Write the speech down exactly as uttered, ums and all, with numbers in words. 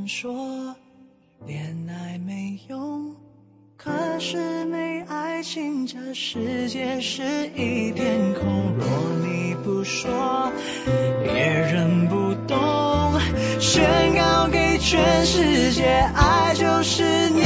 人说恋爱没用，可是没爱情这世界是一片空。若你不说别人不懂，宣告给全世界爱就是你